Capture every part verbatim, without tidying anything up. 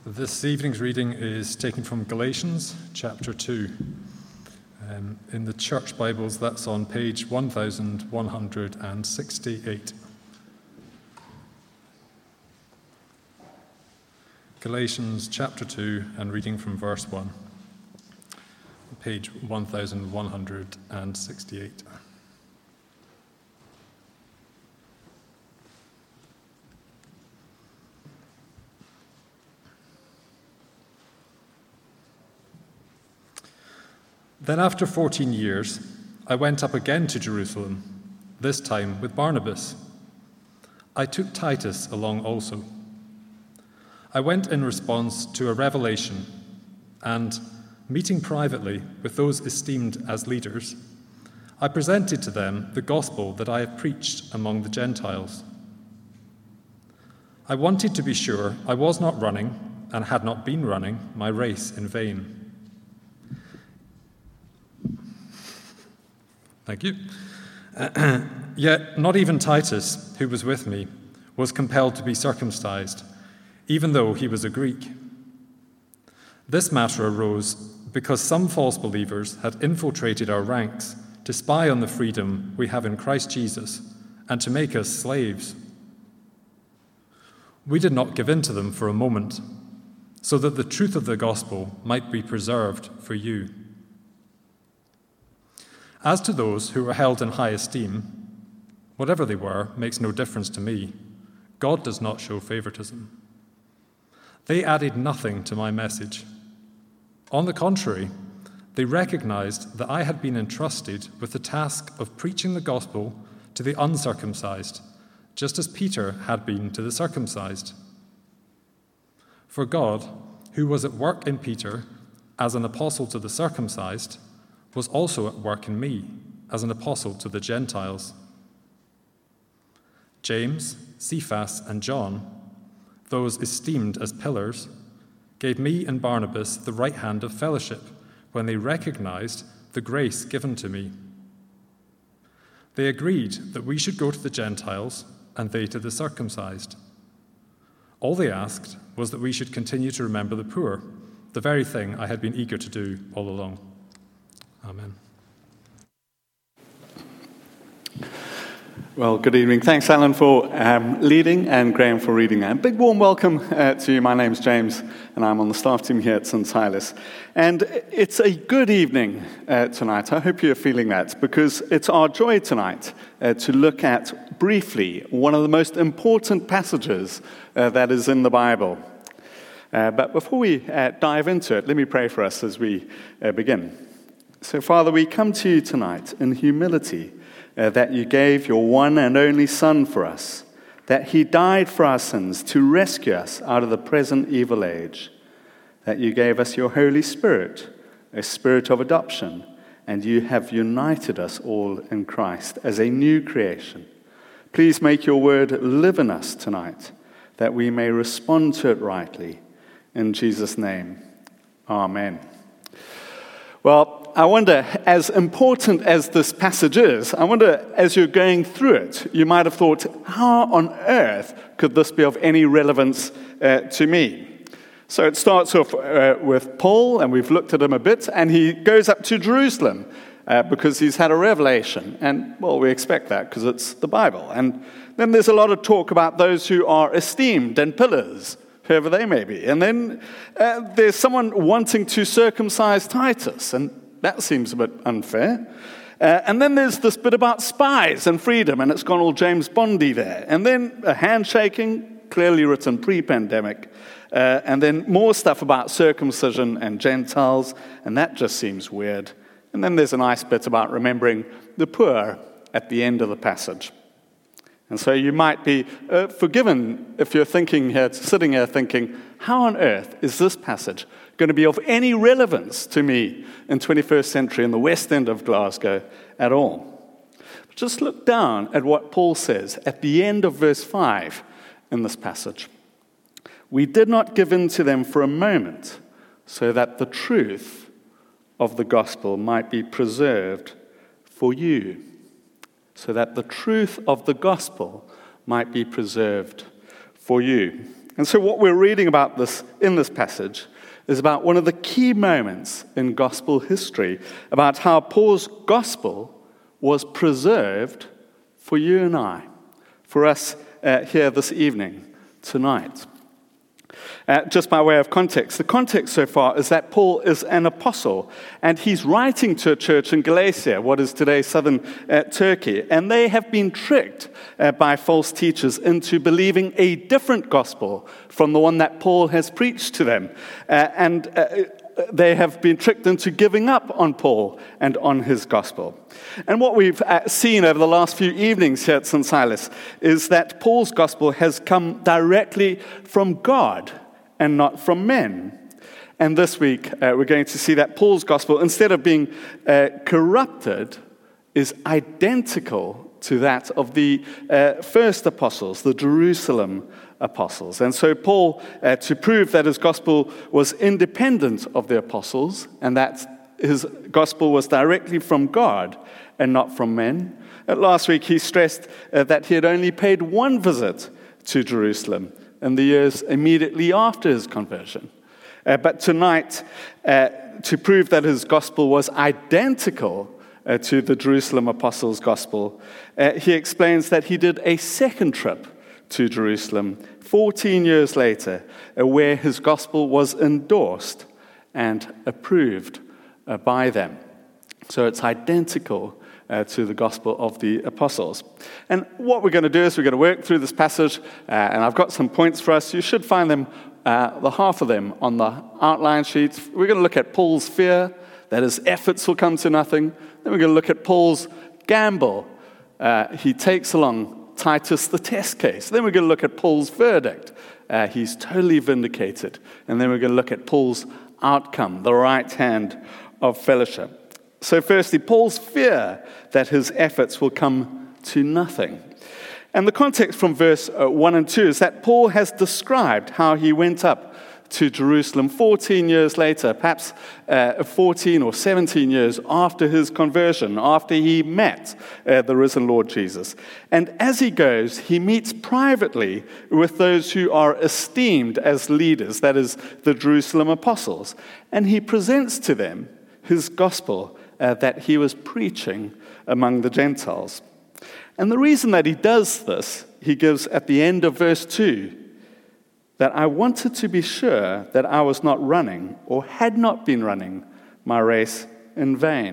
This evening's reading is taken from Galatians chapter two. Um, in the Church Bibles, that's on page one thousand one hundred sixty-eight. Galatians chapter two, and reading from verse one, page one thousand one hundred sixty-eight. Then after fourteen years, I went up again to Jerusalem, this time with Barnabas. I took Titus along also. I went in response to a revelation, and, meeting privately with those esteemed as leaders, I presented to them the gospel that I have preached among the Gentiles. I wanted to be sure I was not running, and had not been running, my race in vain. Thank you. Uh, yet not even Titus, who was with me, was compelled to be circumcised, even though he was a Greek. This matter arose because some false believers had infiltrated our ranks to spy on the freedom we have in Christ Jesus and to make us slaves. We did not give in to them for a moment, so that the truth of the gospel might be preserved for you. As to those who were held in high esteem, whatever they were makes no difference to me. God does not show favoritism. They added nothing to my message. On the contrary, they recognized that I had been entrusted with the task of preaching the gospel to the uncircumcised, just as Peter had been to the circumcised. For God, who was at work in Peter as an apostle to the circumcised, was also at work in me as an apostle to the Gentiles. James, Cephas, and John, those esteemed as pillars, gave me and Barnabas the right hand of fellowship when they recognized the grace given to me. They agreed that we should go to the Gentiles and they to the circumcised. All they asked was that we should continue to remember the poor, the very thing I had been eager to do all along. Amen. Well, good evening. Thanks, Alan, for um, leading, and Graham for reading. A big warm welcome uh, to you. My name's James, and I'm on the staff team here at Saint Silas. And it's a good evening uh, tonight. I hope you're feeling that, because it's our joy tonight uh, to look at, briefly, one of the most important passages uh, that is in the Bible. Uh, but before we uh, dive into it, let me pray for us as we uh, begin. So, Father, we come to you tonight in humility uh, that you gave your one and only Son for us, that he died for our sins to rescue us out of the present evil age, that you gave us your Holy Spirit, a spirit of adoption, and you have united us all in Christ as a new creation. Please make your word live in us tonight, that we may respond to it rightly. In Jesus' name, amen. Well, I wonder, as important as this passage is, I wonder, as you're going through it, you might have thought, how on earth could this be of any relevance uh, to me? So it starts off uh, with Paul, and we've looked at him a bit, and he goes up to Jerusalem uh, because he's had a revelation. And, well, we expect that because it's the Bible. And then there's a lot of talk about those who are esteemed and pillars, whoever they may be. And then uh, there's someone wanting to circumcise Titus, and that seems a bit unfair. Uh, and then there's this bit about spies and freedom, and it's gone all James Bondy there. And then a handshaking, clearly written pre-pandemic. Uh, and then more stuff about circumcision and Gentiles, and that just seems weird. And then there's a nice bit about remembering the poor at the end of the passage. And so you might be uh, forgiven if you're thinking here, sitting here thinking, how on earth is this passage going to be of any relevance to me in twenty-first century in the West End of Glasgow at all? But just look down at what Paul says at the end of verse five in this passage. We did not give in to them for a moment, so that the truth of the gospel might be preserved for you. So that the truth of the gospel might be preserved for you. And so what we're reading about this in this passage is about one of the key moments in gospel history, about how Paul's gospel was preserved for you and I, for us uh, here this evening, tonight. Uh, just by way of context, the context so far is that Paul is an apostle, and he's writing to a church in Galatia, what is today southern uh, Turkey, and they have been tricked uh, by false teachers into believing a different gospel from the one that Paul has preached to them, uh, and uh, they have been tricked into giving up on Paul and on his gospel. And what we've uh, seen over the last few evenings here at Saint Silas is that Paul's gospel has come directly from God and not from men. And this week, uh, we're going to see that Paul's gospel, instead of being uh, corrupted, is identical to that of the uh, first apostles, the Jerusalem apostles. And so Paul, uh, to prove that his gospel was independent of the apostles, and that his gospel was directly from God and not from men, uh, last week he stressed uh, that he had only paid one visit to Jerusalem in the years immediately after his conversion. Uh, but tonight, uh, to prove that his gospel was identical uh, to the Jerusalem apostles' gospel, uh, he explains that he did a second trip to Jerusalem fourteen years later, uh, where his gospel was endorsed and approved uh, by them. So it's identical Uh, to the gospel of the apostles. And what we're going to do is we're going to work through this passage, uh, and I've got some points for us. You should find them, uh, the half of them, on the outline sheets. We're going to look at Paul's fear, that his efforts will come to nothing. Then we're going to look at Paul's gamble. Uh, he takes along Titus the test case. Then we're going to look at Paul's verdict. Uh, he's totally vindicated. And then we're going to look at Paul's outcome, the right hand of fellowship. So firstly, Paul's fear that his efforts will come to nothing. And the context from verse one and two is that Paul has described how he went up to Jerusalem fourteen years later, perhaps uh, fourteen or seventeen years after his conversion, after he met uh, the risen Lord Jesus. And as he goes, he meets privately with those who are esteemed as leaders, that is, the Jerusalem apostles. And he presents to them his gospel Uh, that he was preaching among the Gentiles. And the reason that he does this, he gives at the end of verse two, that I wanted to be sure that I was not running or had not been running my race in vain.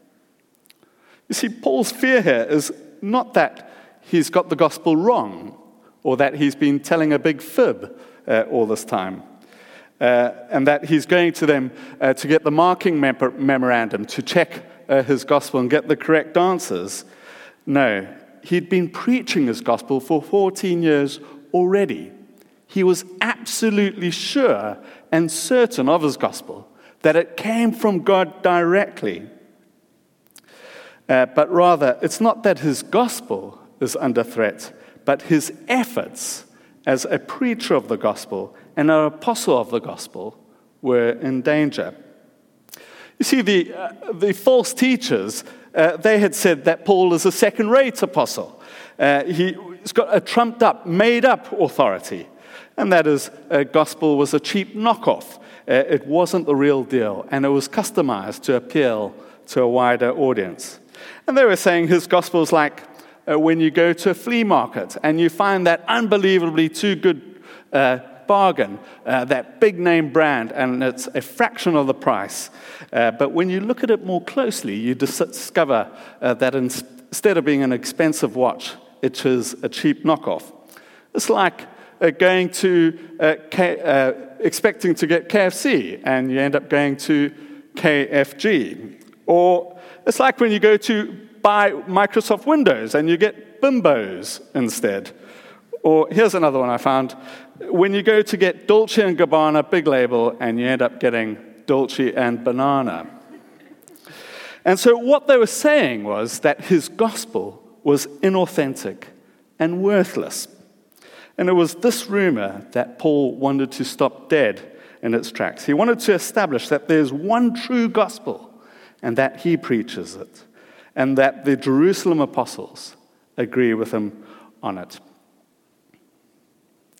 You see, Paul's fear here is not that he's got the gospel wrong or that he's been telling a big fib uh, all this time. Uh, and that he's going to them uh, to get the marking mem- memorandum to check uh, his gospel and get the correct answers. No, he'd been preaching his gospel for fourteen years already. He was absolutely sure and certain of his gospel, that it came from God directly. Uh, but rather, it's not that his gospel is under threat, but his efforts as a preacher of the gospel and an apostle of the gospel were in danger. You see, the, uh, the false teachers, uh, they had said that Paul is a second-rate apostle. Uh, he's got a trumped-up, made-up authority, and that his uh, gospel was a cheap knockoff. Uh, it wasn't the real deal, and it was customized to appeal to a wider audience. And they were saying his gospel is like uh, when you go to a flea market and you find that unbelievably too good uh, bargain, uh, that big-name brand, and it's a fraction of the price. Uh, but when you look at it more closely, you discover uh, that instead of being an expensive watch, it is a cheap knockoff. It's like uh, going to, uh, K, uh, expecting to get K F C, and you end up going to K F G. Or it's like when you go to buy Microsoft Windows, and you get Bimbos instead. Or here's another one I found. When you go to get Dolce and Gabbana Big Label, and you end up getting Dolce and Banana. And so what they were saying was that his gospel was inauthentic and worthless. And it was this rumor that Paul wanted to stop dead in its tracks. He wanted to establish that there's one true gospel, and that he preaches it, and that the Jerusalem apostles agree with him on it.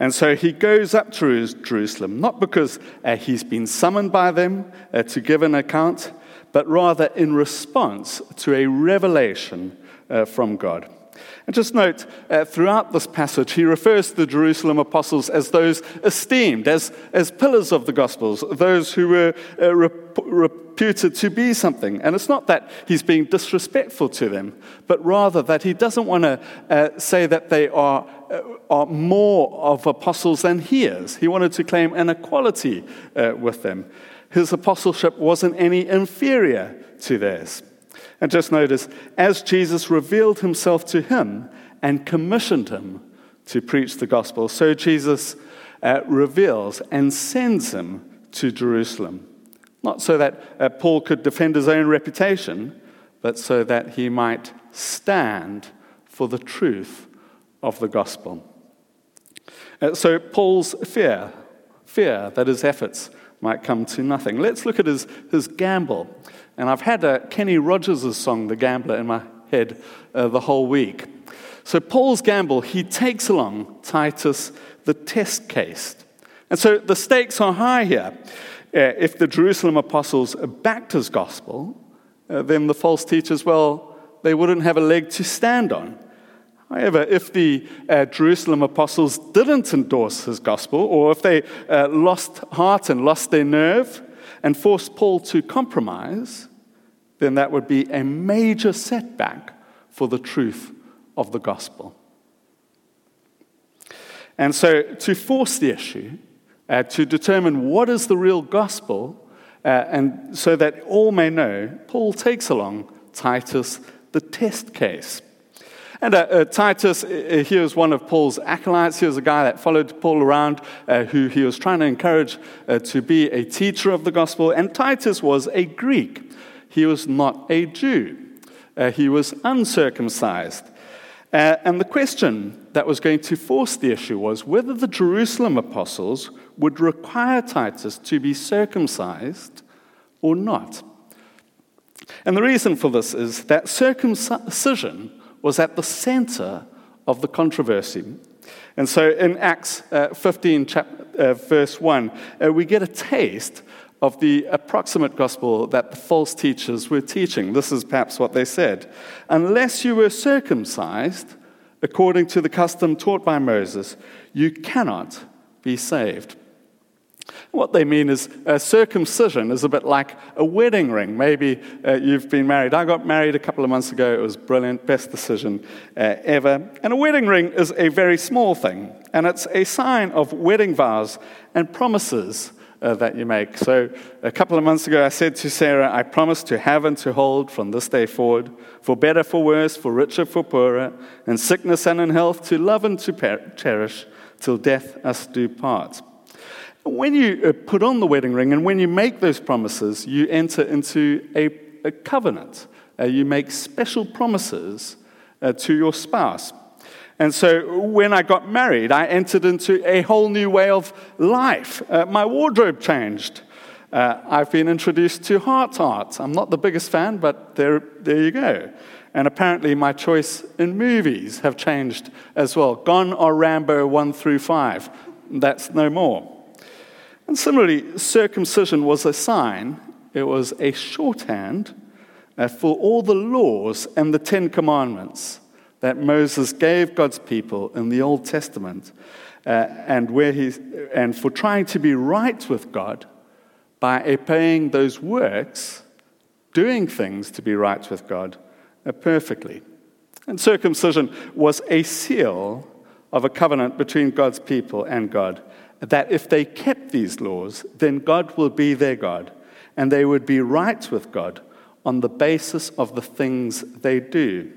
And so he goes up to Jerusalem, not because uh, he's been summoned by them uh, to give an account, but rather in response to a revelation uh, from God. And just note, uh, throughout this passage, he refers to the Jerusalem apostles as those esteemed, as, as pillars of the Gospels, those who were uh, rep- reputed to be something. And it's not that he's being disrespectful to them, but rather that he doesn't want to uh, say that they are, uh, are more of apostles than he is. He wanted to claim an equality uh, with them. His apostleship wasn't any inferior to theirs. And just notice, as Jesus revealed himself to him and commissioned him to preach the gospel, so Jesus uh, reveals and sends him to Jerusalem. Not so that uh, Paul could defend his own reputation, but so that he might stand for the truth of the gospel. Uh, so Paul's fear, fear that his efforts might come to nothing. Let's look at his, his gamble. And I've had uh, Kenny Rogers' song, The Gambler, in my head uh, the whole week. So Paul's gamble, he takes along Titus, the test case. And so the stakes are high here. Uh, if the Jerusalem apostles backed his gospel, uh, then the false teachers, well, they wouldn't have a leg to stand on. However, if the uh, Jerusalem apostles didn't endorse his gospel, or if they uh, lost heart and lost their nerve and forced Paul to compromise, then that would be a major setback for the truth of the gospel. And so to force the issue, uh, to determine what is the real gospel, uh, and so that all may know, Paul takes along Titus, the test case. And uh, uh, Titus, uh, he was one of Paul's acolytes. He was a guy that followed Paul around, uh, who he was trying to encourage uh, to be a teacher of the gospel. And Titus was a Greek. He was not a Jew. Uh, he was uncircumcised. Uh, and the question that was going to force the issue was whether the Jerusalem apostles would require Titus to be circumcised or not. And the reason for this is that circumcision was at the center of the controversy. And so in Acts uh, fifteen, chapter, uh, verse one, uh, we get a taste of the approximate gospel that the false teachers were teaching. This is perhaps what they said. Unless you were circumcised, according to the custom taught by Moses, you cannot be saved. What they mean is uh, circumcision is a bit like a wedding ring. Maybe uh, you've been married. I got married a couple of months ago. It was brilliant, best decision uh, ever. And a wedding ring is a very small thing, and it's a sign of wedding vows and promises uh, that you make. So a couple of months ago, I said to Sarah, I promise to have and to hold from this day forward, for better, for worse, for richer, for poorer, in sickness and in health, to love and to per- cherish, till death us do part. When you put on the wedding ring and when you make those promises, you enter into a, a covenant. Uh, you make special promises uh, to your spouse. And so when I got married, I entered into a whole new way of life. Uh, my wardrobe changed. Uh, I've been introduced to heart art. I'm not the biggest fan, but there, there you go. And apparently my choice in movies have changed as well. Gone are Rambo one through five. That's no more. And similarly, circumcision was a sign, it was a shorthand uh, for all the laws and the Ten Commandments that Moses gave God's people in the Old Testament, uh, and where he and for trying to be right with God by obeying those works, doing things to be right with God uh, perfectly. And circumcision was a seal of a covenant between God's people and God, that if they kept these laws, then God will be their God, and they would be right with God on the basis of the things they do.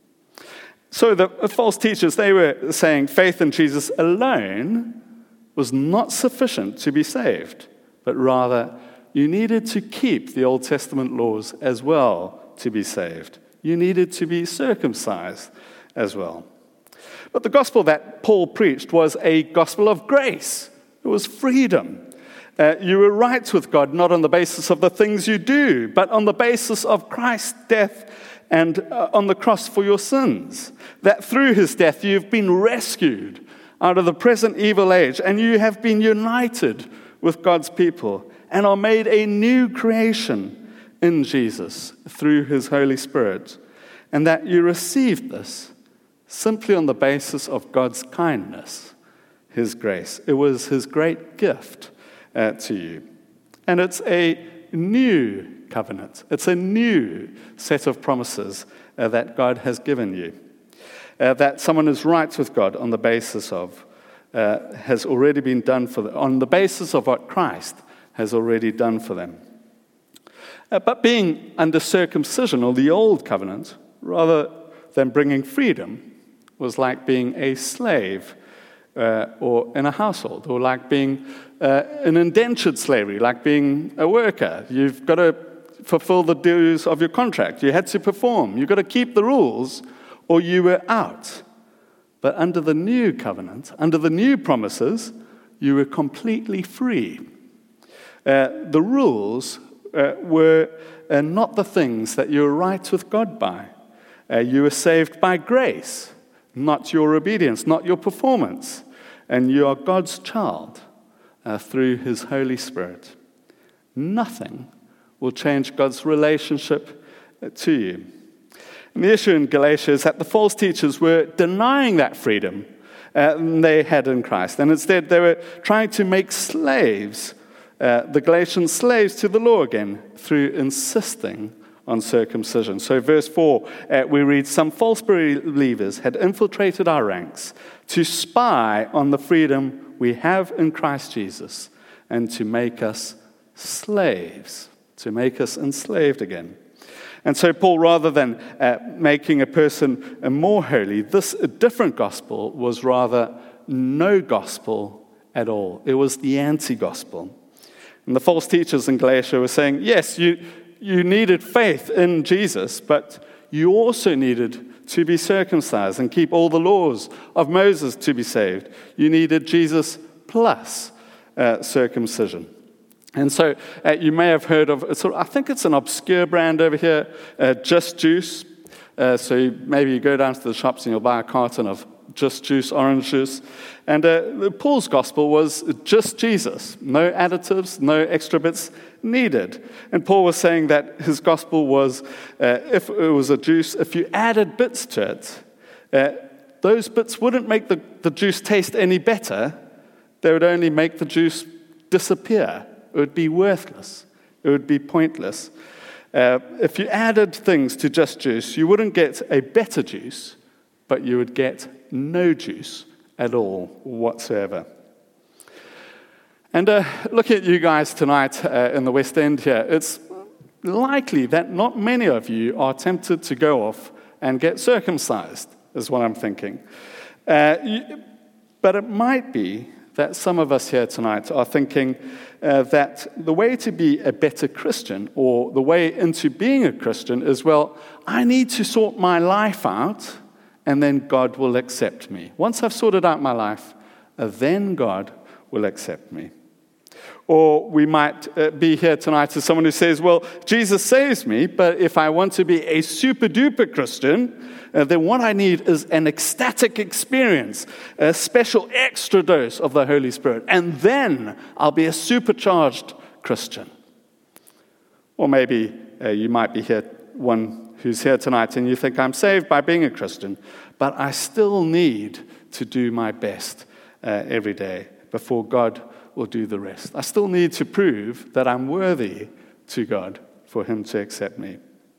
So the false teachers, they were saying faith in Jesus alone was not sufficient to be saved, but rather you needed to keep the Old Testament laws as well to be saved. You needed to be circumcised as well. But the gospel that Paul preached was a gospel of grace. It was freedom. Uh, you were right with God, not on the basis of the things you do, but on the basis of Christ's death and uh, on the cross for your sins. That through his death you've been rescued. out of the present evil age, and you have been united with God's people and are made a new creation in Jesus through his Holy Spirit, and that you received this simply on the basis of God's kindness, his grace. It was his great gift uh, to you. And it's a new covenant. It's a new set of promises uh, that God has given you. Uh, that someone is right with God on the basis of, uh, has already been done for them, on the basis of what Christ has already done for them. Uh, but being under circumcision, or the old covenant, rather than bringing freedom, was like being a slave uh, or in a household, or like being uh, an indentured slavery, like being a worker. You've got to fulfill the dues of your contract. You had to perform. You've got to keep the rules, or you were out. But under the new covenant, under the new promises, you were completely free. Uh, the rules uh, were uh, not the things that you were right with God by. Uh, you were saved by grace, not your obedience, not your performance. And you are God's child uh, through his Holy Spirit. Nothing will change God's relationship uh, to you. And the issue in Galatia is that the false teachers were denying that freedom uh, they had in Christ. And instead, they were trying to make slaves, uh, the Galatians slaves to the law again, through insisting on circumcision. So verse four, uh, we read, some false believers had infiltrated our ranks to spy on the freedom we have in Christ Jesus and to make us slaves, to make us enslaved again. And so Paul, rather than uh, making a person more holy, this different gospel was rather no gospel at all. It was the anti-gospel. And the false teachers in Galatia were saying, yes, you, you needed faith in Jesus, but you also needed to be circumcised and keep all the laws of Moses to be saved. You needed Jesus plus uh, circumcision. And so uh, you may have heard of, sort of, I think it's an obscure brand over here, uh, Just Juice. Uh, so you, maybe you go down to the shops and you'll buy a carton of Just Juice, orange juice. And uh, Paul's gospel was just Jesus. No additives, no extra bits needed. And Paul was saying that his gospel was, uh, if it was a juice, if you added bits to it, uh, those bits wouldn't make the, the juice taste any better. They would only make the juice disappear. It would be worthless. It would be pointless. Uh, if you added things to Just Juice, you wouldn't get a better juice, but you would get no juice at all whatsoever. And uh, looking at you guys tonight uh, in the West End here, it's likely that not many of you are tempted to go off and get circumcised, is what I'm thinking. Uh, you, but it might be that some of us here tonight are thinking uh, that the way to be a better Christian, or the way into being a Christian, is, well, I need to sort my life out, and then God will accept me. Once I've sorted out my life, uh, then God will accept me. Or we might uh, be here tonight as someone who says, well, Jesus saves me, but if I want to be a super-duper Christian, uh, then what I need is an ecstatic experience, a special extra dose of the Holy Spirit, and then I'll be a supercharged Christian. Or maybe uh, you might be here, one who's here tonight, and you think, I'm saved by being a Christian, but I still need to do my best uh, every day before God will do the rest. I still need to prove that I'm worthy to God for him to accept me.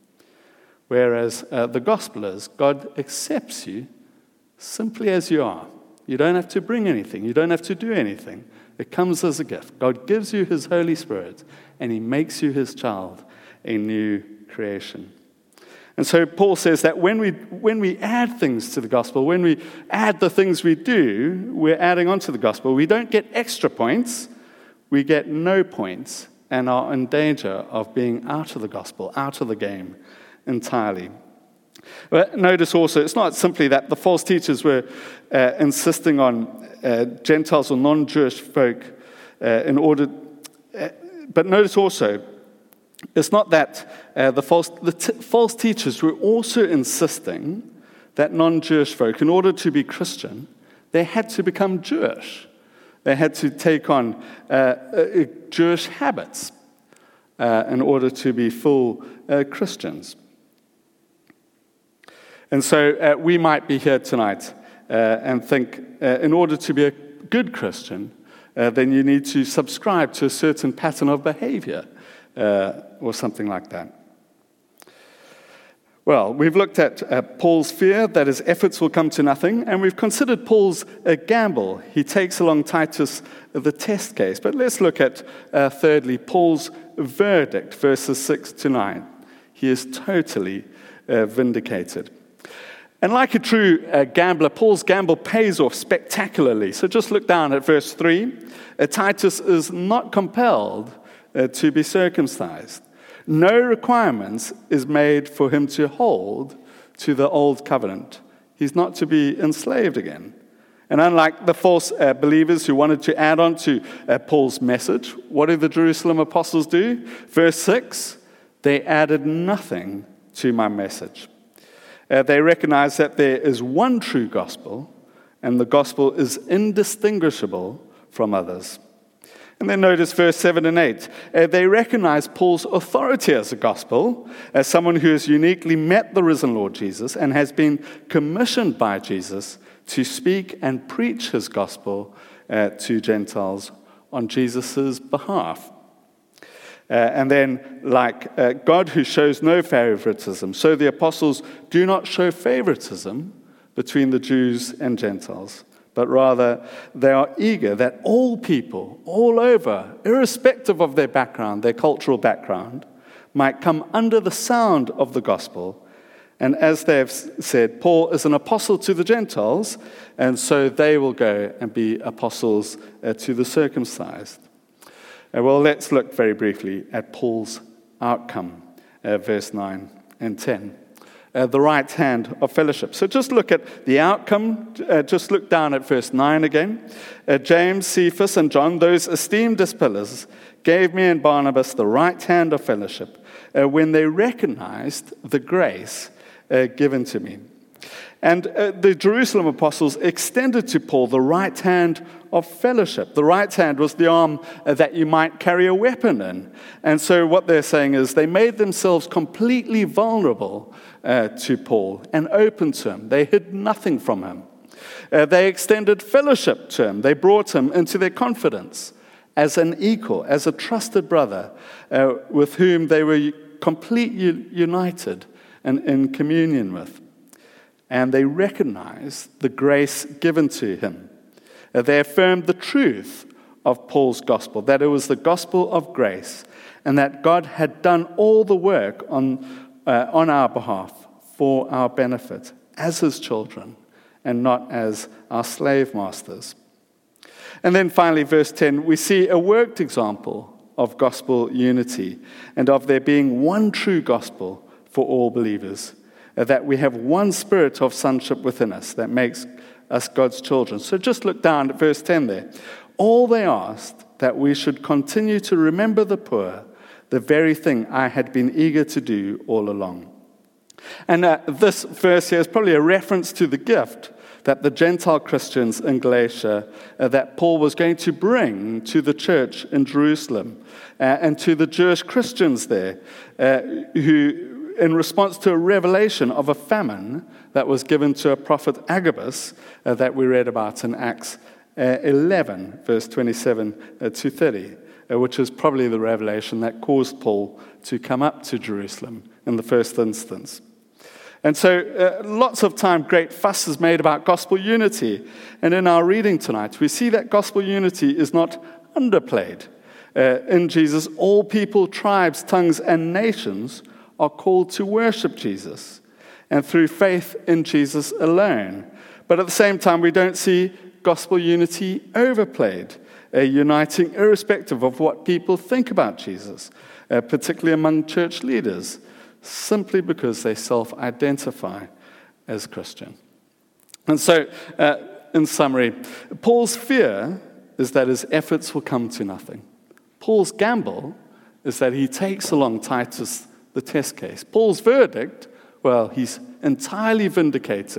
Whereas uh, the gospel is, God accepts you simply as you are. You don't have to bring anything. You don't have to do anything. It comes as a gift. God gives you his Holy Spirit, and he makes you his child, a new creation. And so Paul says that when we when we add things to the gospel, when we add the things we do, we're adding on to the gospel. We don't get extra points, we get no points, and are in danger of being out of the gospel, out of the game entirely. But notice also, it's not simply that the false teachers were uh, insisting on uh, Gentiles or non-Jewish folk uh, in order, uh, but notice also, it's not that uh, the, false, the t- false teachers were also insisting that non-Jewish folk, in order to be Christian, they had to become Jewish. They had to take on uh, uh, Jewish habits uh, in order to be full uh, Christians. And so uh, we might be here tonight uh, and think, uh, in order to be a good Christian, uh, then you need to subscribe to a certain pattern of behavior uh, or something like that. Well, we've looked at uh, Paul's fear that his efforts will come to nothing, and we've considered Paul's uh, gamble. He takes along Titus the test case. But let's look at, uh, thirdly, Paul's verdict, verses six to nine. He is totally uh, vindicated. And like a true uh, gambler, Paul's gamble pays off spectacularly. So just look down at verse three. Uh, Titus is not compelled uh, to be circumcised. No requirements is made for him to hold to the old covenant. He's not to be enslaved again. And unlike the false uh, believers who wanted to add on to uh, Paul's message, what did the Jerusalem apostles do? Verse six, they added nothing to my message. Uh, they recognize that there is one true gospel, and the gospel is indistinguishable from others. And then notice verse seven and eight. Uh, they recognize Paul's authority as a gospel, as someone who has uniquely met the risen Lord Jesus and has been commissioned by Jesus to speak and preach his gospel uh, to Gentiles on Jesus' behalf. Uh, and then, like uh, God who shows no favoritism, so the apostles do not show favoritism between the Jews and Gentiles, but rather they are eager that all people, all over, irrespective of their background, their cultural background, might come under the sound of the gospel. And as they have said, Paul is an apostle to the Gentiles, and so they will go and be apostles uh, to the circumcised. Uh, well, let's look very briefly at Paul's outcome, uh, verse nine and ten. Uh, the right hand of fellowship. So just look at the outcome. Uh, just look down at verse nine again. Uh, James, Cephas, and John, those esteemed as pillars, gave me and Barnabas the right hand of fellowship uh, when they recognized the grace uh, given to me. And uh, the Jerusalem apostles extended to Paul the right hand of fellowship. The right hand was the arm uh, that you might carry a weapon in. And so what they're saying is they made themselves completely vulnerable uh, to Paul and open to him. They hid nothing from him. Uh, they extended fellowship to him. They brought him into their confidence as an equal, as a trusted brother uh, with whom they were completely united and in communion with. And they recognized the grace given to him. They affirmed the truth of Paul's gospel, that it was the gospel of grace, and that God had done all the work on, uh, on our behalf for our benefit as his children and not as our slave masters. And then finally, verse ten, we see a worked example of gospel unity and of there being one true gospel for all believers. That we have one spirit of sonship within us that makes us God's children. So just look down at verse ten there. All they asked that we should continue to remember the poor, the very thing I had been eager to do all along. And uh, this verse here is probably a reference to the gift that the Gentile Christians in Galatia, uh, that Paul was going to bring to the church in Jerusalem uh, and to the Jewish Christians there uh, who... in response to a revelation of a famine that was given to a prophet Agabus uh, that we read about in Acts uh, eleven, verse twenty-seven uh, to thirty, uh, which is probably the revelation that caused Paul to come up to Jerusalem in the first instance. And so uh, lots of time great fuss is made about gospel unity. And in our reading tonight, we see that gospel unity is not underplayed. Uh, in Jesus, all people, tribes, tongues, and nations are called to worship Jesus, and through faith in Jesus alone. But at the same time, we don't see gospel unity overplayed, uh, uniting irrespective of what people think about Jesus, uh, particularly among church leaders, simply because they self-identify as Christian. And so, uh, in summary, Paul's fear is that his efforts will come to nothing. Paul's gamble is that he takes along Titus the test case. Paul's verdict, well, he's entirely vindicated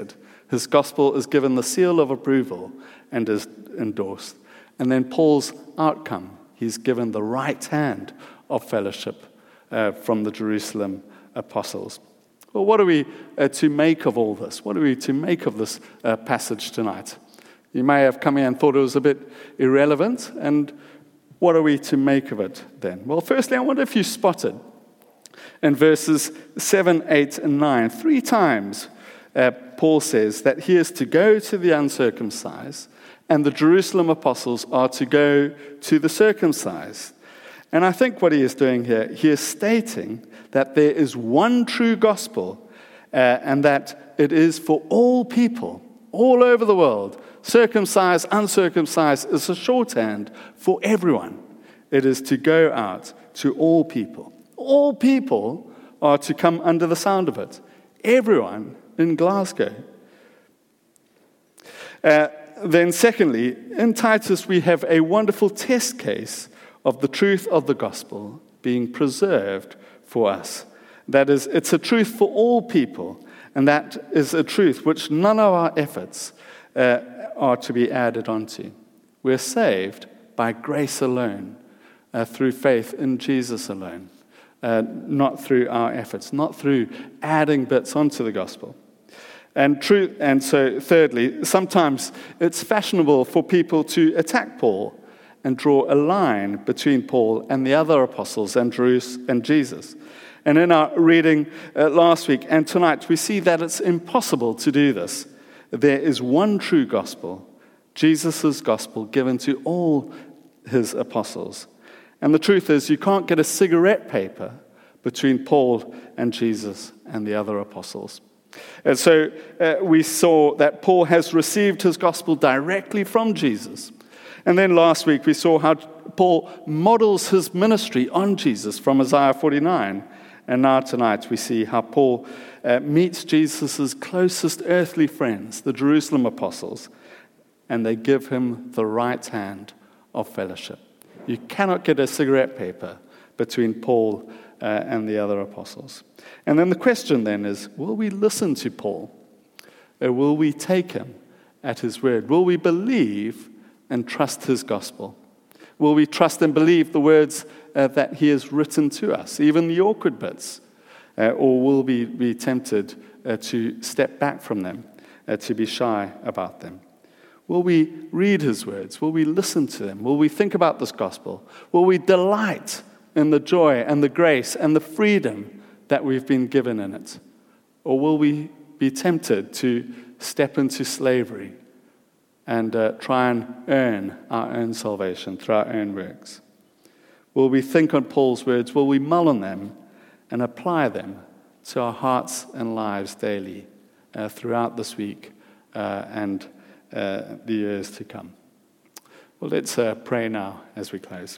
His gospel is given the seal of approval and is endorsed. And then Paul's outcome, he's given the right hand of fellowship uh, from the Jerusalem apostles. Well, what are we uh, to make of all this? What are we to make of this uh, passage tonight? You may have come here and thought it was a bit irrelevant, and what are we to make of it then? Well, firstly, I wonder if you spotted in verses seven, eight, and nine, three times uh, Paul says that he is to go to the uncircumcised, and the Jerusalem apostles are to go to the circumcised. And I think what he is doing here, he is stating that there is one true gospel, uh, and that it is for all people, all over the world. Circumcised, uncircumcised is a shorthand for everyone. It is to go out to all people. All people are to come under the sound of it. Everyone in Glasgow. Uh, then secondly, in Titus we have a wonderful test case of the truth of the gospel being preserved for us. That is, it's a truth for all people, and that is a truth which none of our efforts uh, are to be added onto. We're saved by grace alone, uh, through faith in Jesus alone, uh, not through our efforts, not through adding bits onto the gospel. And true, and so thirdly, sometimes it's fashionable for people to attack Paul and draw a line between Paul and the other apostles and Jerusalem and Jesus. And in our reading uh, last week and tonight, we see that it's impossible to do this. There is one true gospel, Jesus' gospel given to all his apostles. And the truth is, you can't get a cigarette paper between Paul and Jesus and the other apostles. And so uh, we saw that Paul has received his gospel directly from Jesus. And then last week we saw how Paul models his ministry on Jesus from Isaiah forty-nine. And now tonight we see how Paul uh, meets Jesus' closest earthly friends, the Jerusalem apostles, and they give him the right hand of fellowship. You cannot get a cigarette paper between Paul uh, and the other apostles. And then the question then is, will we listen to Paul? Or will we take him at his word? Will we believe and trust his gospel? Will we trust and believe the words uh, that he has written to us, even the awkward bits? Uh, or will we be tempted uh, to step back from them, uh, to be shy about them? Will we read his words? Will we listen to them? Will we think about this gospel? Will we delight in the joy and the grace and the freedom that we've been given in it? Or will we be tempted to step into slavery and uh, try and earn our own salvation through our own works? Will we think on Paul's words? Will we mull on them and apply them to our hearts and lives daily uh, throughout this week uh, and uh, the years to come? Well, let's uh, pray now as we close.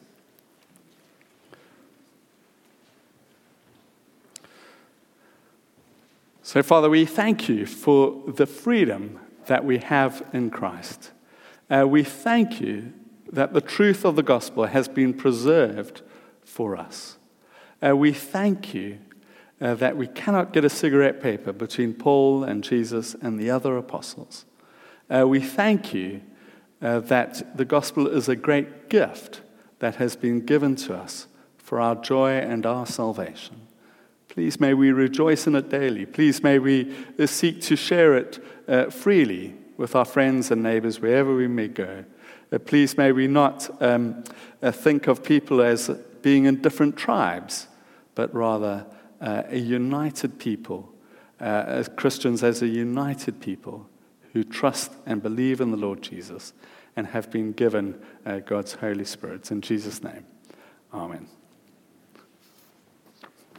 So, Father, we thank you for the freedom that we have in Christ. Uh, we thank you that the truth of the gospel has been preserved for us. Uh, we thank you uh, that we cannot get a cigarette paper between Paul and Jesus and the other apostles. Uh, we thank you uh, that the gospel is a great gift that has been given to us for our joy and our salvation. Please may we rejoice in it daily. Please may we uh, seek to share it uh, freely with our friends and neighbors wherever we may go. Uh, please may we not um, uh, think of people as being in different tribes, but rather uh, a united people, uh, as Christians as a united people who trust and believe in the Lord Jesus and have been given uh, God's Holy Spirit. In Jesus' name, amen.